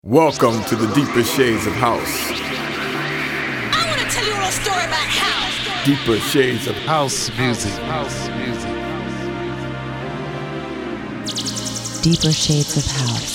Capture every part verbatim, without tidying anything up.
Welcome to the deeper shades of house. I want to tell you a little story about house. Deeper shades of House music. House music. Deeper shades of house.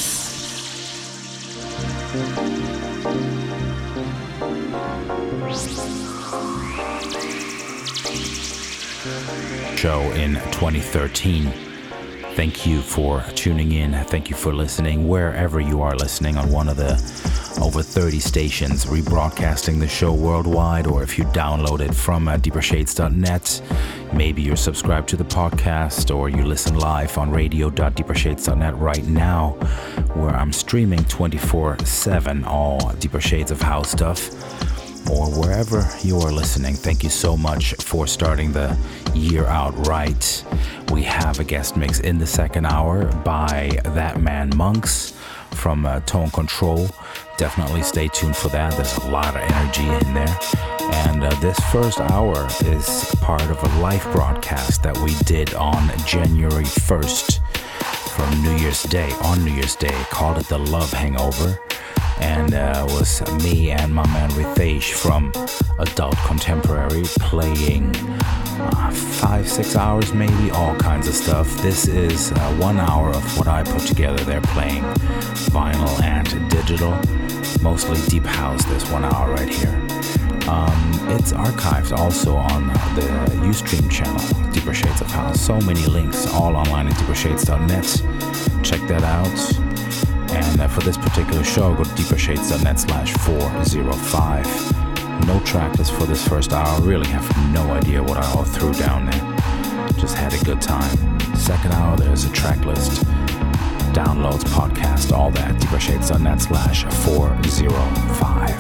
Show in twenty thirteen. Thank you for tuning in. Thank you for listening wherever you are listening on one of the over thirty stations rebroadcasting the show worldwide, or if you download it from uh, deeper shades dot net. Maybe you're subscribed to the podcast, or you listen live on radio dot deeper shades dot net right now, where I'm streaming twenty-four seven all Deeper Shades of House stuff, or wherever you are listening. Thank you so much for starting the year out right. We have a guest mix in the second hour by That Man Monks from uh, Tone Control. Definitely stay tuned for that. There's a lot of energy in there. And uh, this first hour is part of a live broadcast that we did on January first from New Year's Day, on New Year's Day. Called it the Love Hangover. And uh, it was me and my man Ritesh from Adult Contemporary playing uh, five, six hours maybe, all kinds of stuff. This is uh, one hour of what I put together. They're playing vinyl and digital, mostly deep house, this one hour right here. Um, it's archived also on the Ustream channel, Deeper Shades of House. So many links, all online at deeper shades dot net. Check that out. And uh, for this particular show, go to deeper shades dot net slash four oh five. No track list for this first hour. Really have no idea what I all threw down there. Just had a good time. Second hour, there's a track list. Downloads, podcast, all that. deeper shades dot net slash four oh five.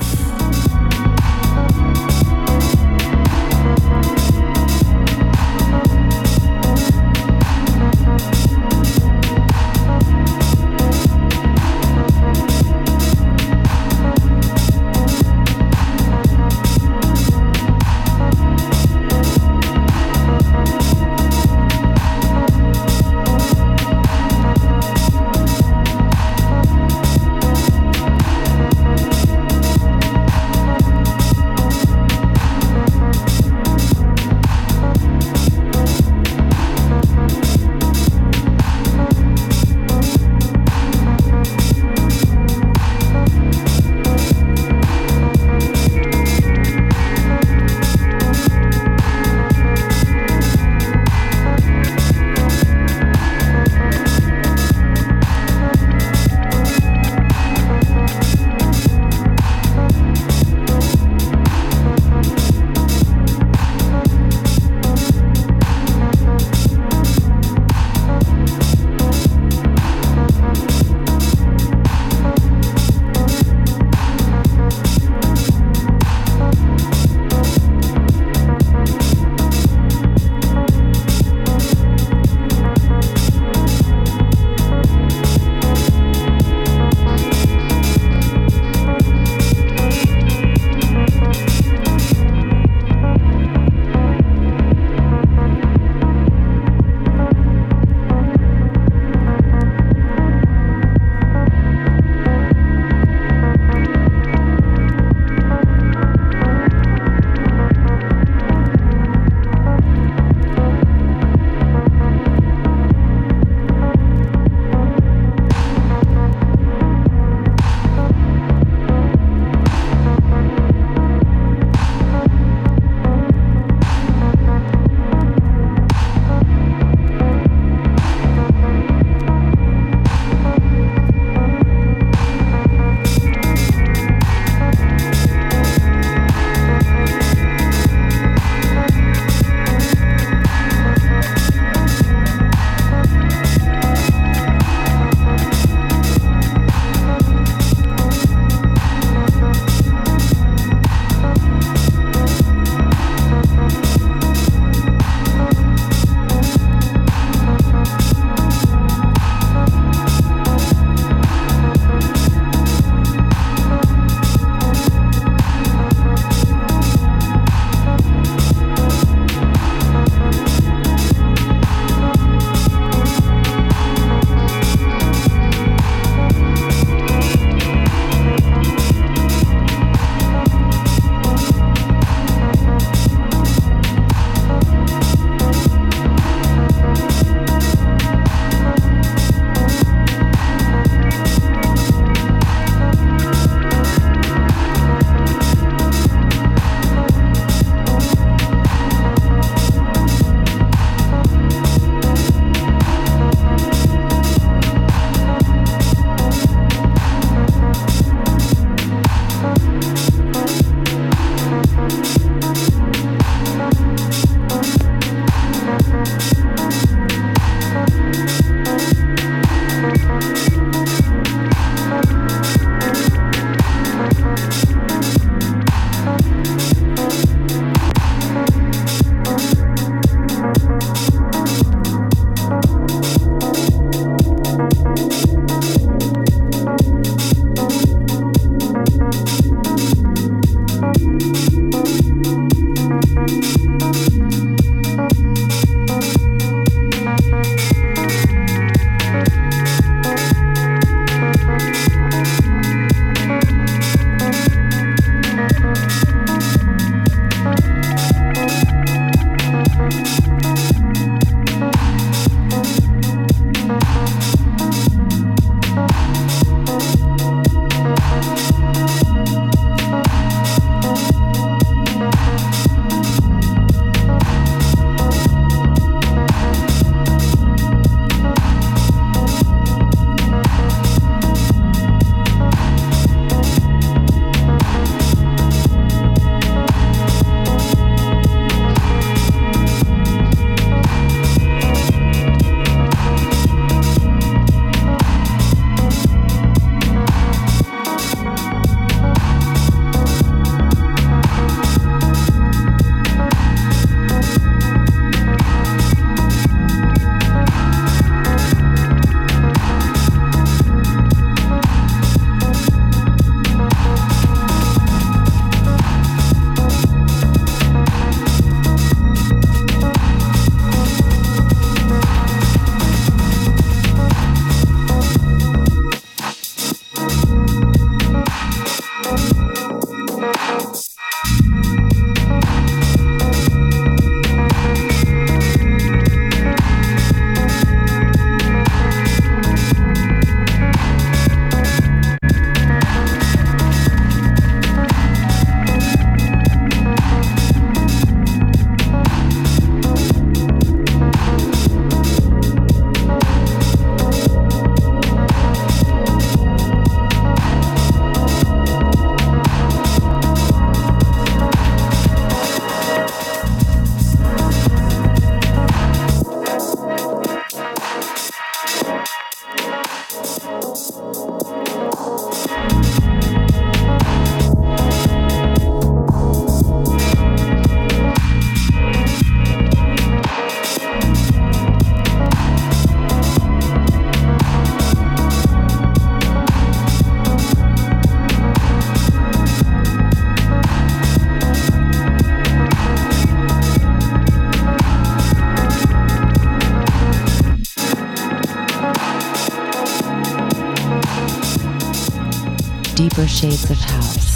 Deeper Shades of House.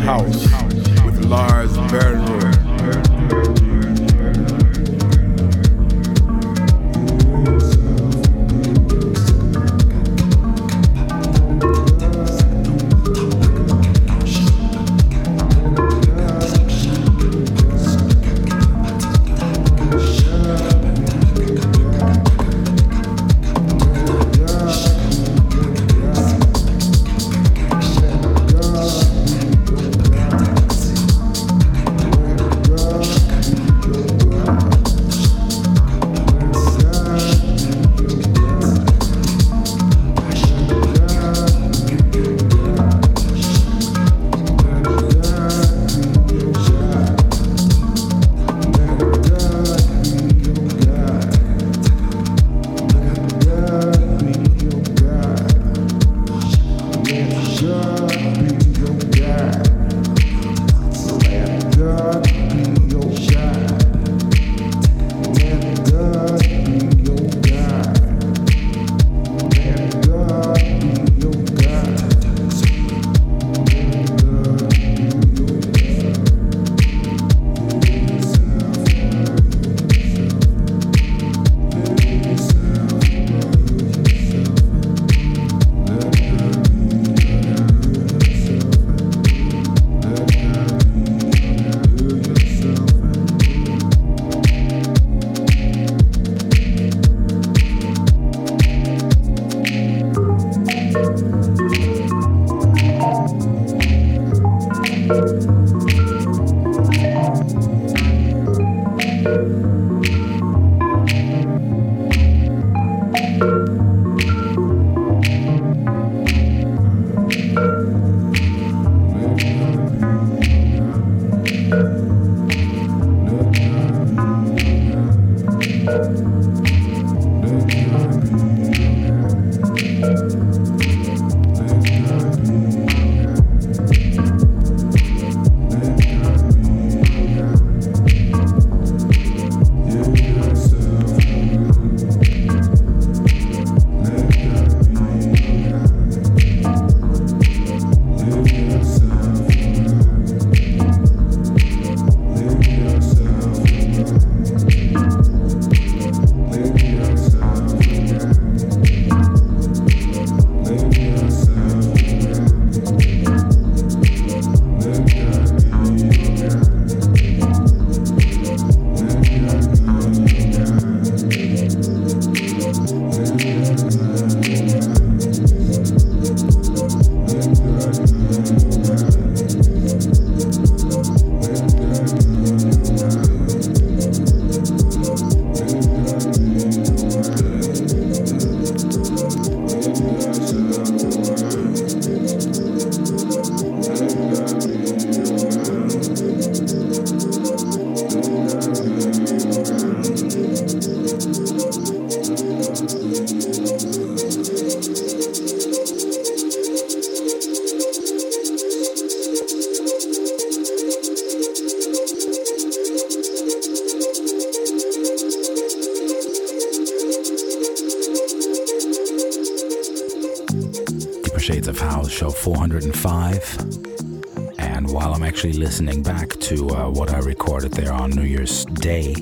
House with Lars Barron. Shades of House, show four hundred five. And while I'm actually listening back to uh, what I recorded there on New Year's Day,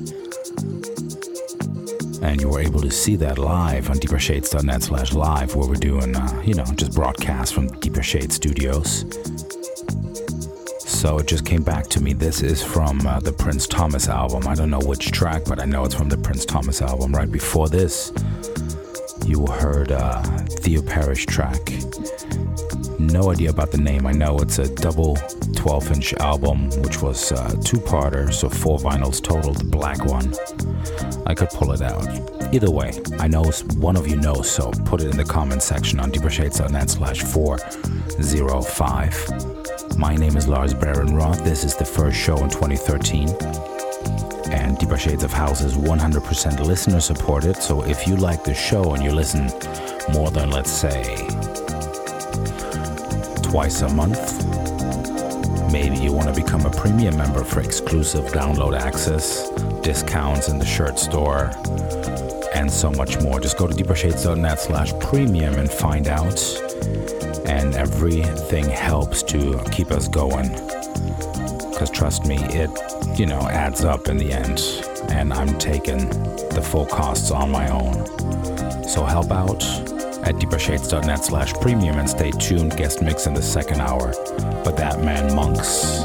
and you were able to see that live on deeper shades dot net slash live, where we're doing, uh, you know, just broadcasts from Deeper Shade Studios. So it just came back to me. This is from uh, the Prince Thomas album. I don't know which track, but I know it's from the Prince Thomas album. Right before this, you heard uh, Theo Parrish track. No idea about the name. I know it's a double twelve inch album, which was uh, two-parter, so four vinyls total, the black one. I could pull it out. Either way, I know one of you knows, so put it in the comment section on deeper shades dot net slash four oh five. My name is Lars Baron Roth. This is the first show in twenty thirteen. And Deeper Shades of House is one hundred percent listener supported, so if you like the show and you listen more than, let's say, twice a month, maybe you want to become a premium member for exclusive download access, discounts in the shirt store, and so much more. Just go to deeper shades dot net slash premium and find out. and everything helps to keep us going. Because trust me, it, you know, adds up in the end, and I'm taking the full costs on my own. So help out at deepershades.net slash premium and stay tuned. Guest mix in the second hour, but that man Monks.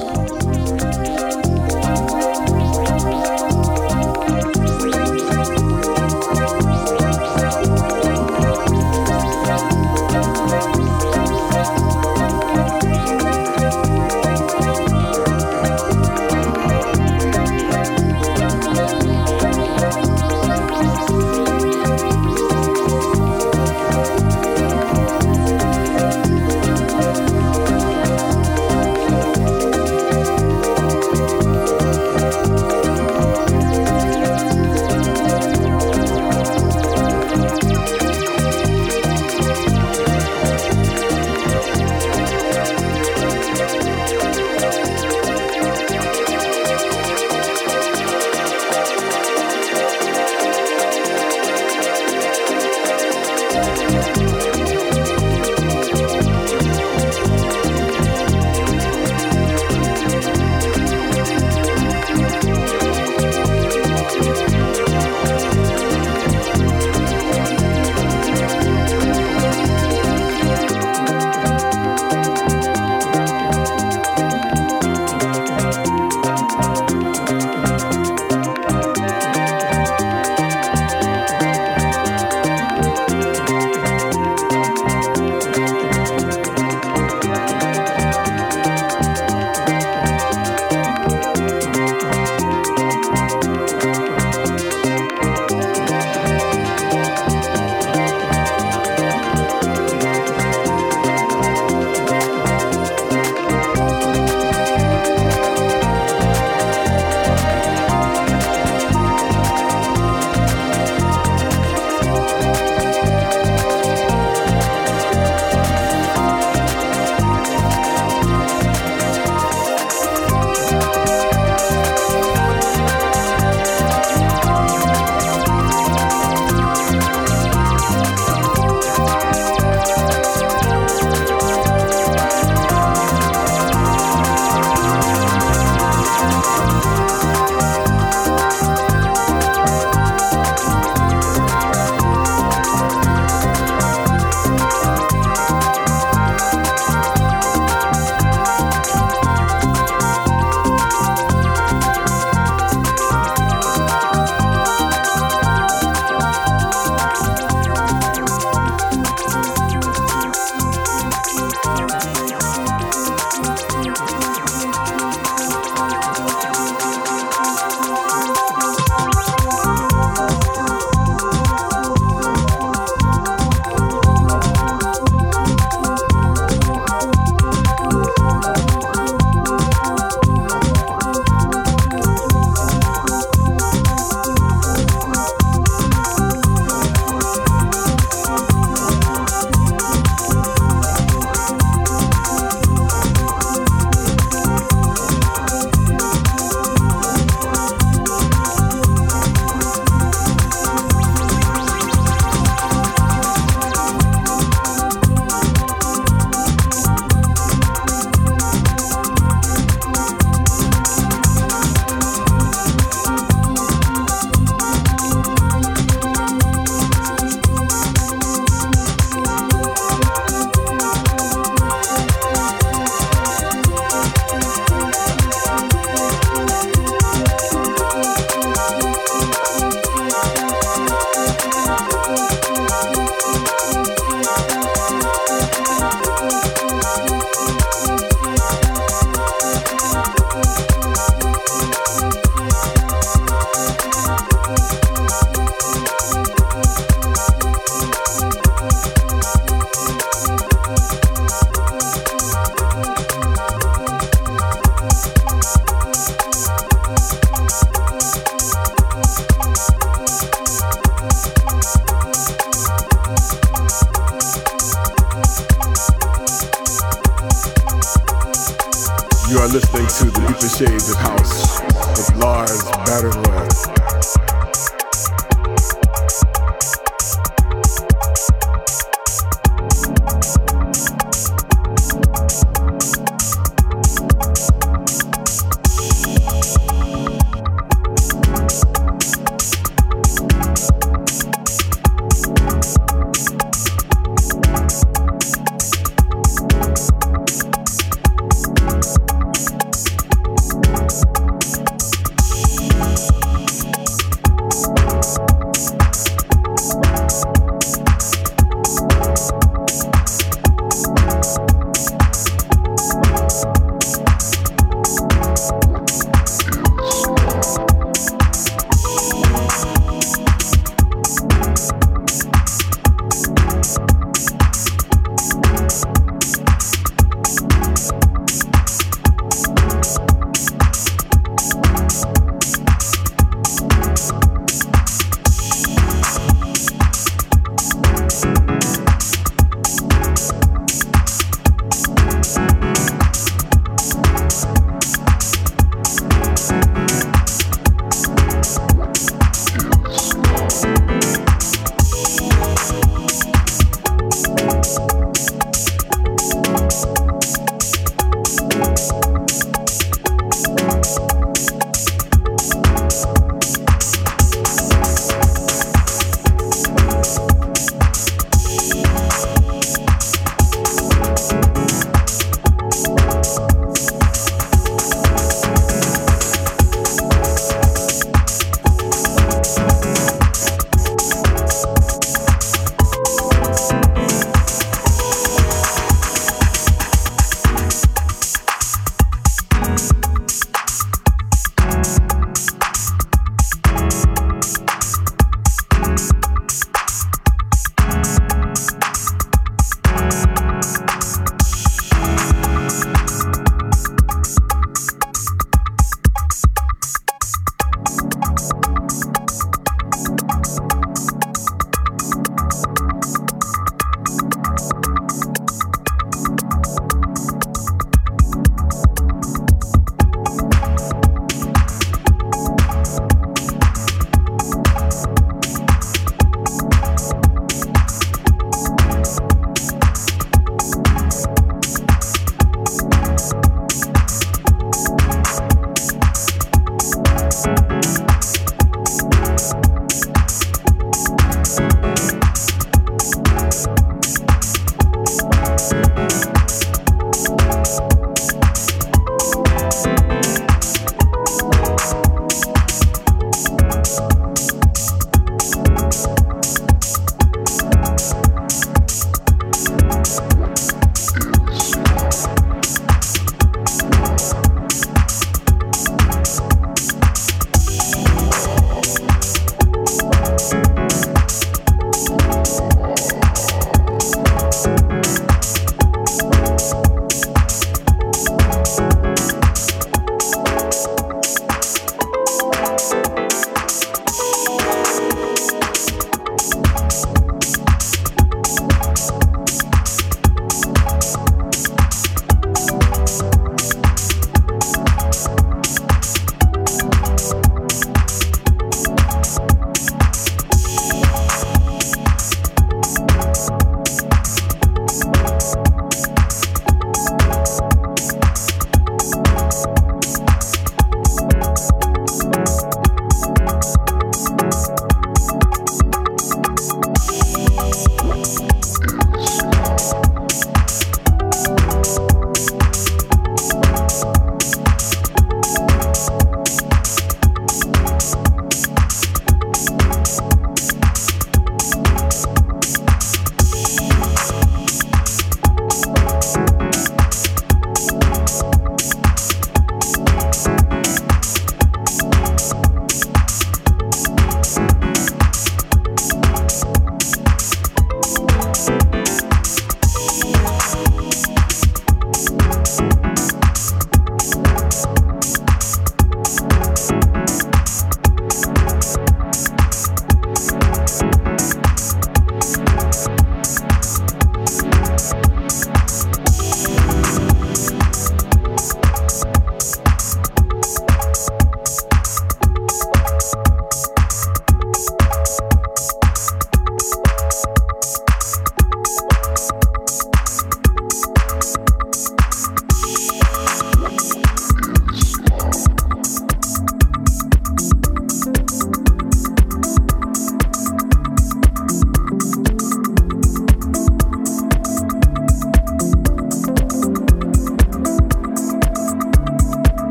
You are listening to the Deeper Shades of House with Lars Barenroy.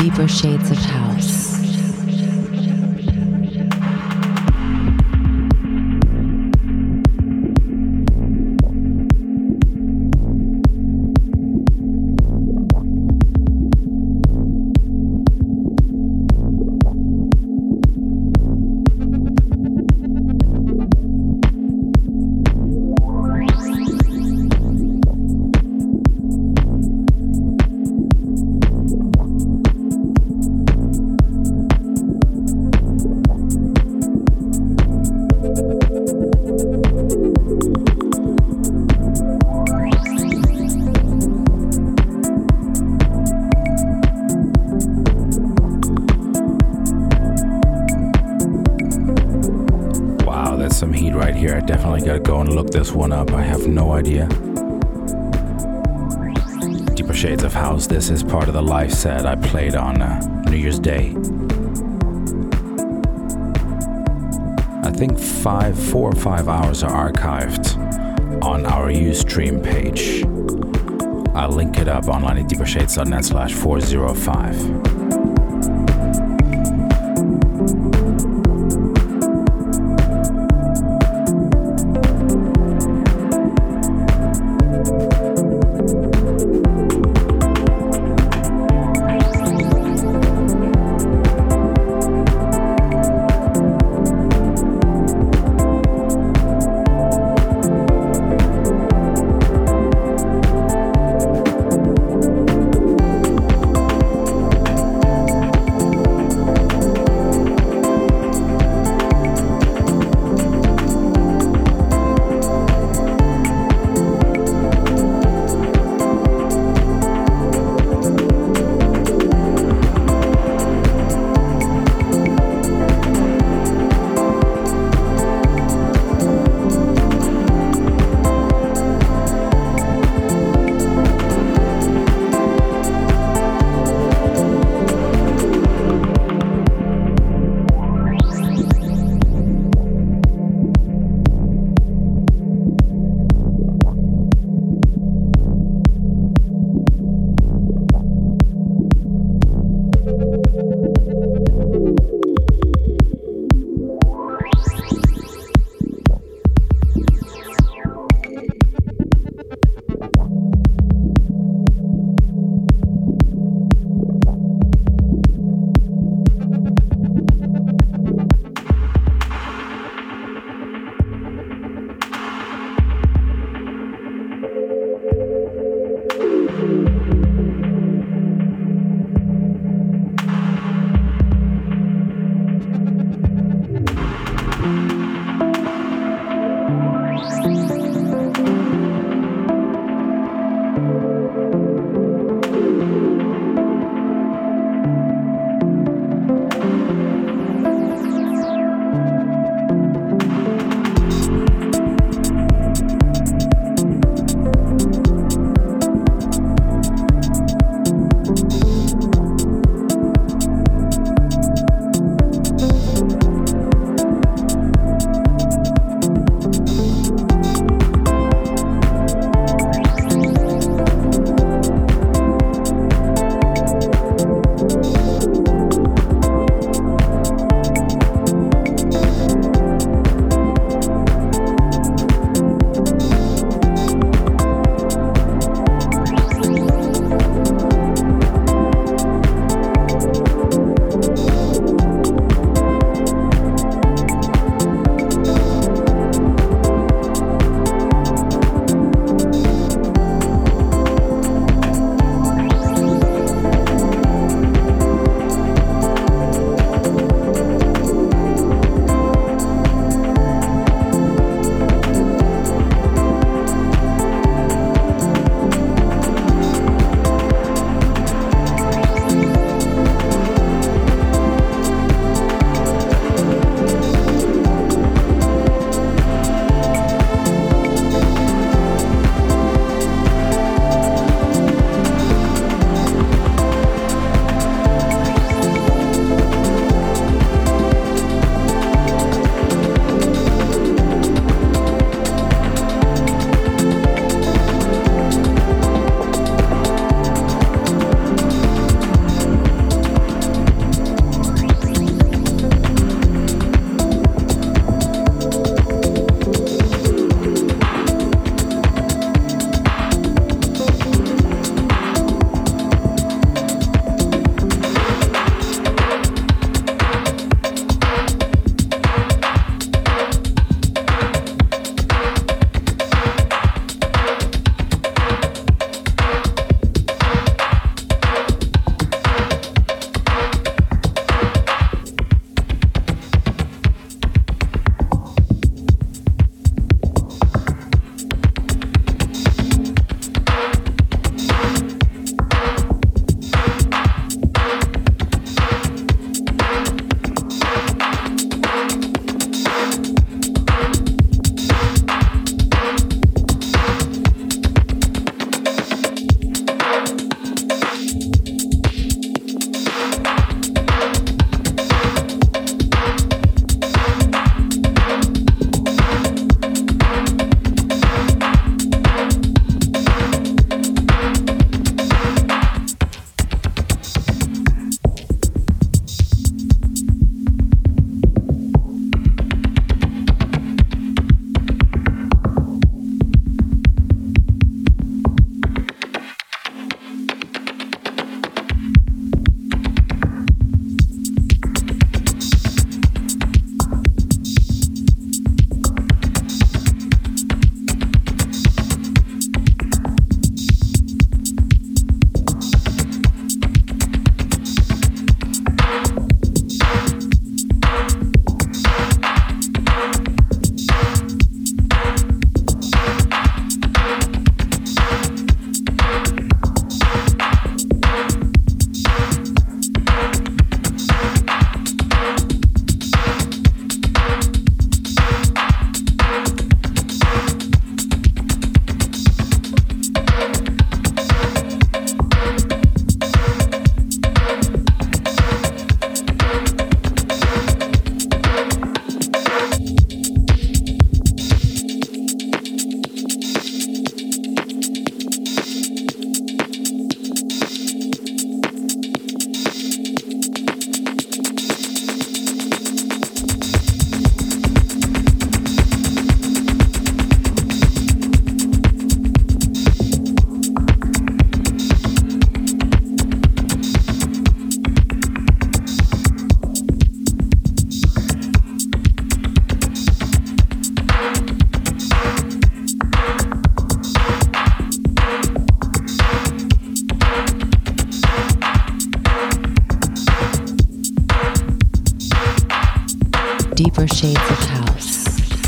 Deeper Shades of House. One up, I have no idea. Deeper Shades of House, this is part of the live set I played on uh, New Year's Day. I think five, four or five hours are archived on our Ustream page. I'll link it up online at deepershades.net slash 405. Deeper shades of house.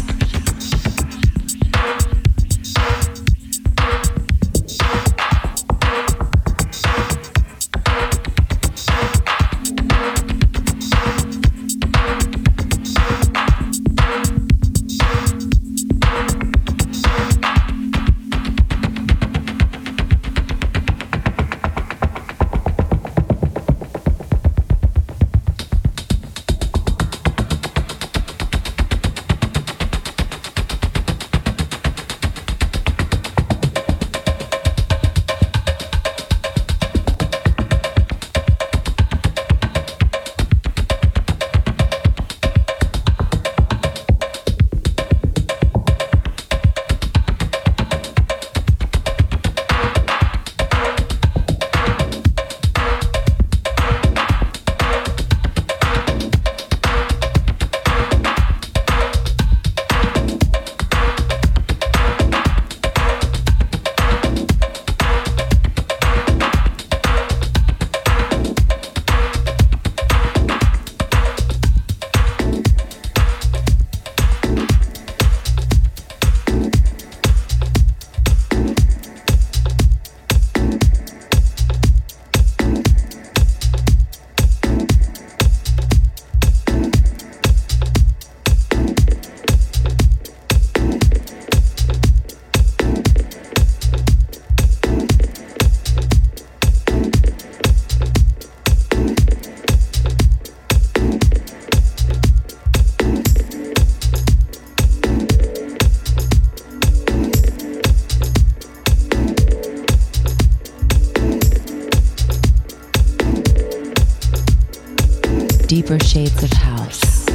Deeper shades of house.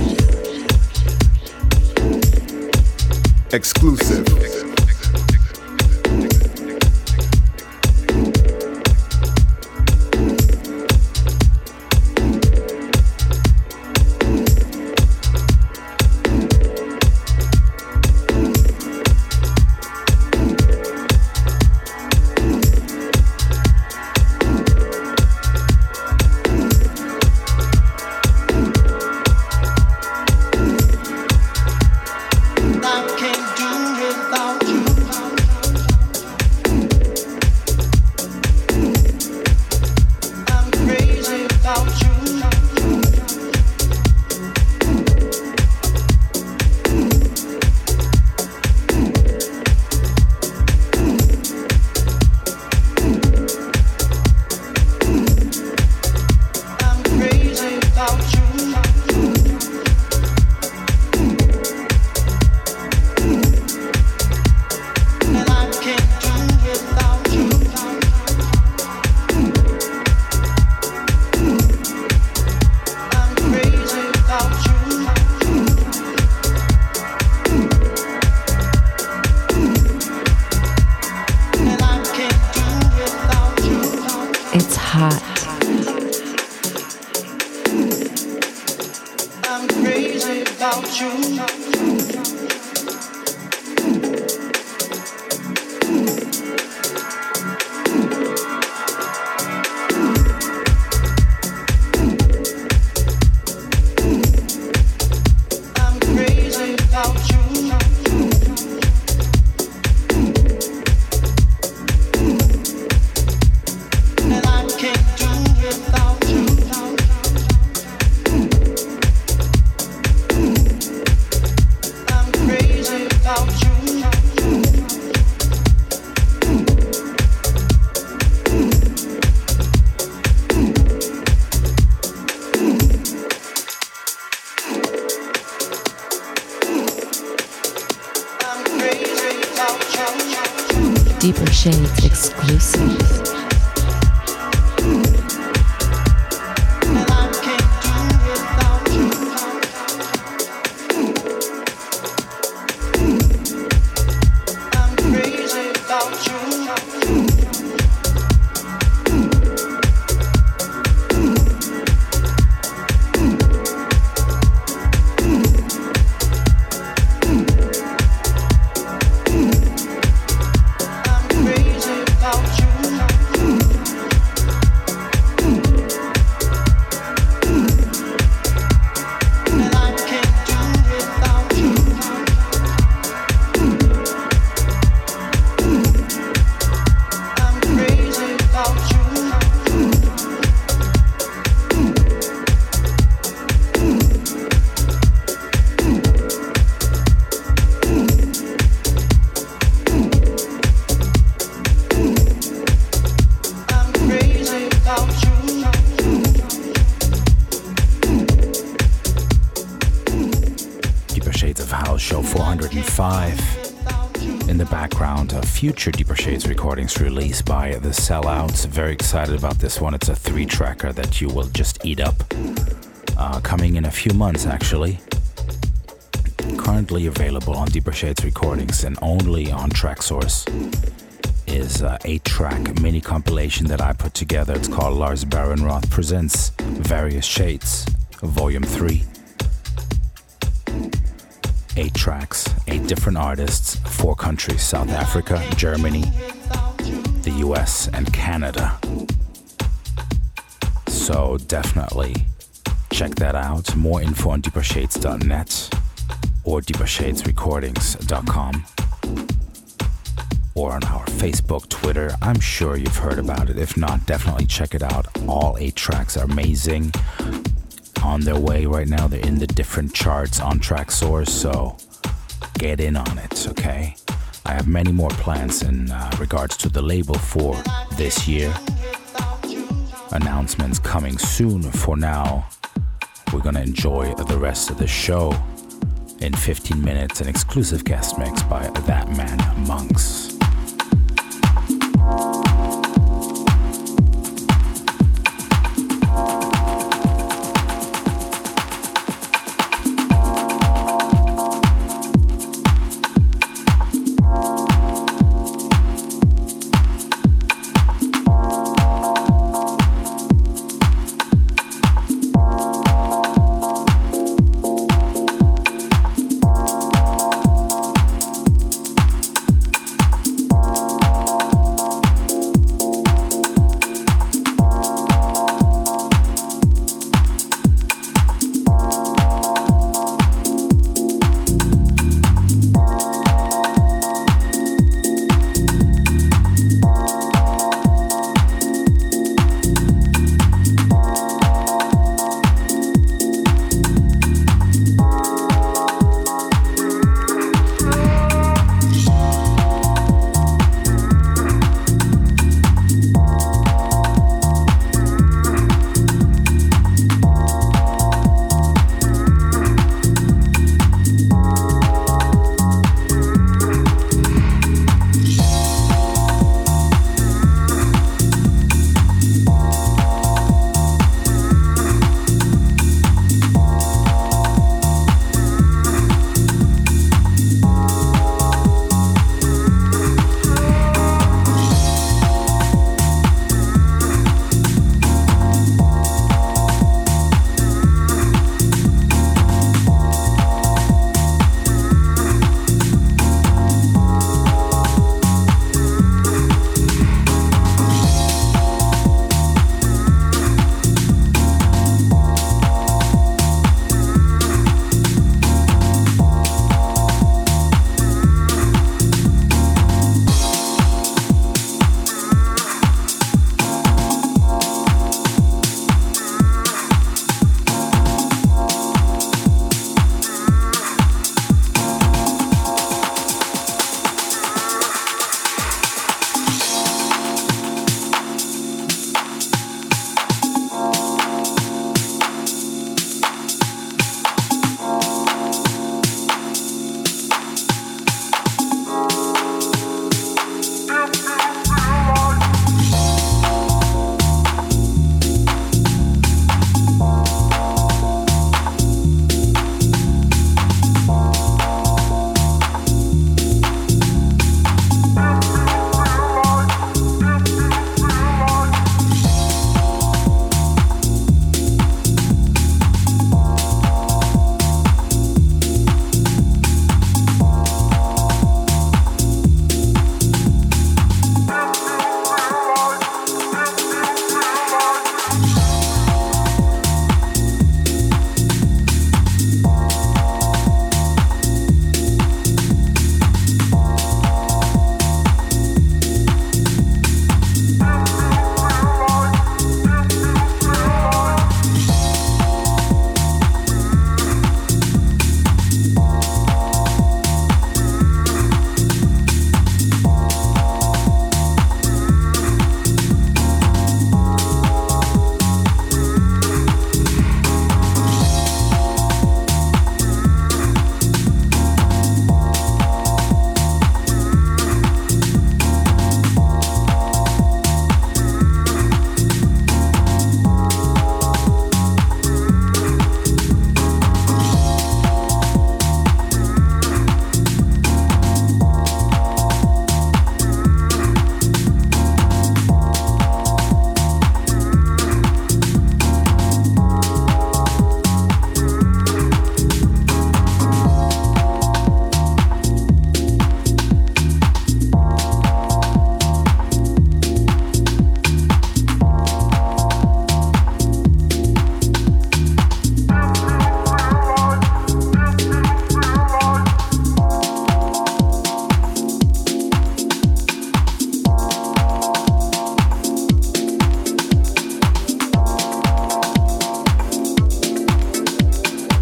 Exclusive. It's hot. I'm crazy about you. Deeper Shades exclusive. Crazy about you. hundred five. In the background of future Deeper Shades recordings released by The Sellouts. Very excited about this one. It's a three-tracker that you will just eat up. Uh, coming in a few months, actually. Currently available on Deeper Shades recordings and only on Traxsource is an eight-track mini compilation that I put together. It's called Lars Barenroth Presents Various Shades, Volume three. Eight tracks, eight different artists, four countries, South Africa, Germany, the U S, and Canada. So definitely check that out. More info on deeper shades dot net or deeper shades recordings dot com or on our Facebook, Twitter. I'm sure you've heard about it. If not, definitely check it out. All eight tracks are amazing. On their way right now. They're in the different charts on Traxsource, so get in on it, okay? I have many more plans in uh, regards to the label for this year. Announcements coming soon. For now, we're gonna enjoy the rest of the show in fifteen minutes, an exclusive guest mix by That Man Monks.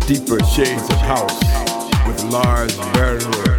Deeper Shades of House with Lars Berner.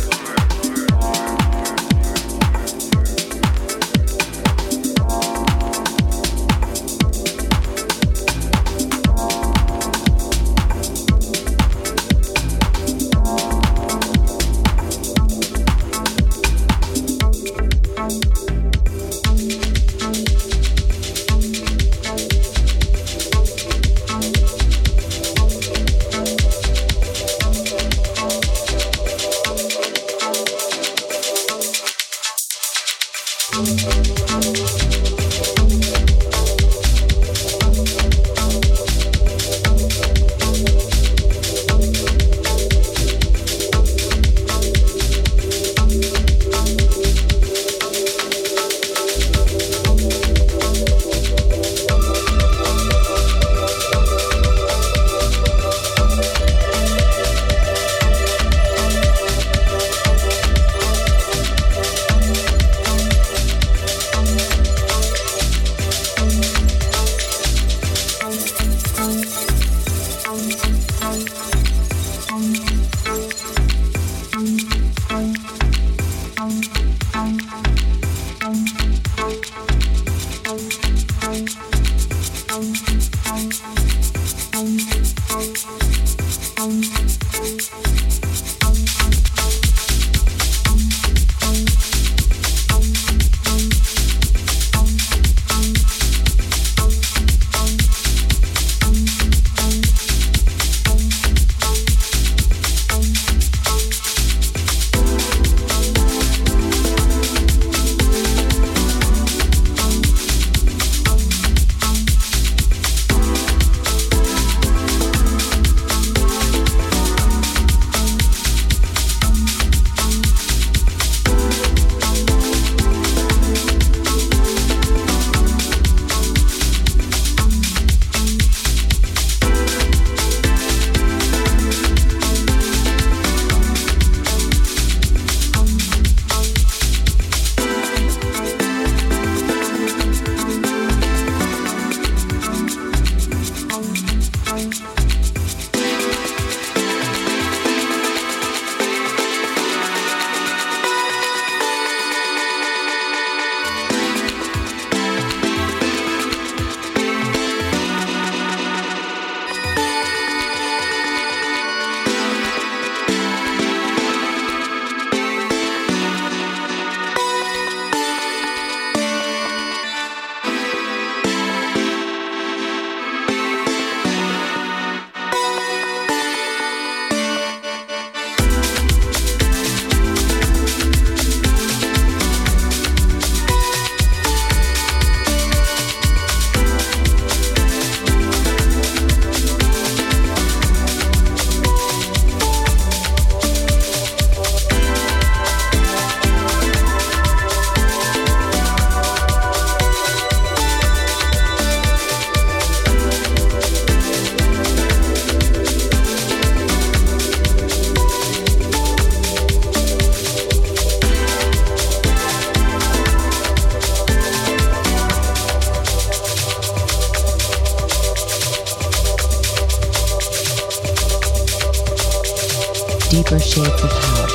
Deeper Shades of House.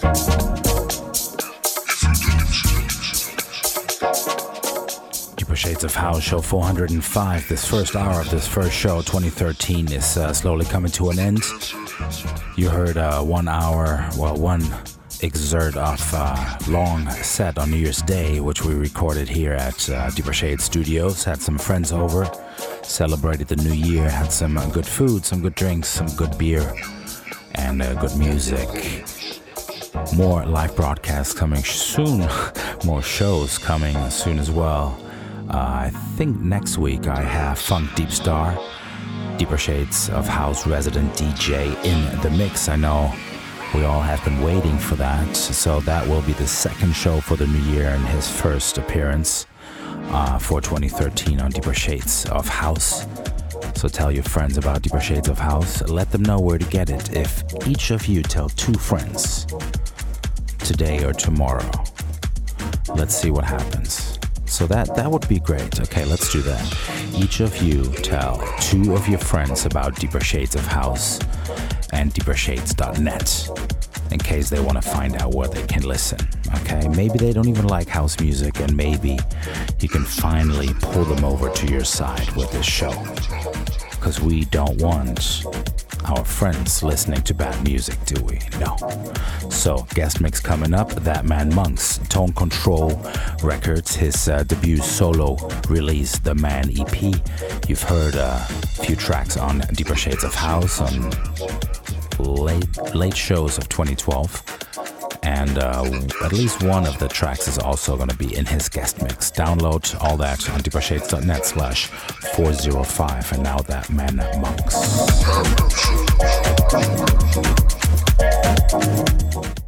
Shades of House, show four hundred five. This first hour of this first show, twenty thirteen, is uh, slowly coming to an end. You heard uh, one hour, well, one excerpt of uh, long set on New Year's Day, which we recorded here at uh, Deeper Shade Studios. Had some friends over, celebrated the new year, had some uh, good food, some good drinks, some good beer, and uh, good music. More live broadcasts coming soon, more shows coming soon as well. Uh, I think next week I have Funk Deep Star, Deeper Shades of House resident D J in the mix. I know we all have been waiting for that, so that will be the second show for the new year and his first appearance uh, for twenty thirteen on Deeper Shades of House. So tell your friends about Deeper Shades of House. Let them know where to get it. If each of you tell two friends today or tomorrow, let's see what happens. So that, that would be great. Okay, let's do that. Each of you tell two of your friends about Deeper Shades of House and deeper shades dot net in case they want to find out where they can listen. Okay, maybe they don't even like house music, and maybe you can finally pull them over to your side with this show. Because we don't want our friends listening to bad music, do we? No. So, guest mix coming up, That Man Monks, Tone Control Records, his uh, debut solo release, The Man E P. You've heard a few tracks on Deeper Shades of House, on late, late shows of twenty twelve. And uh, at least one of the tracks is also going to be in his guest mix. Download all that on deeper shades dot net slash four oh five. And now That Man Monks.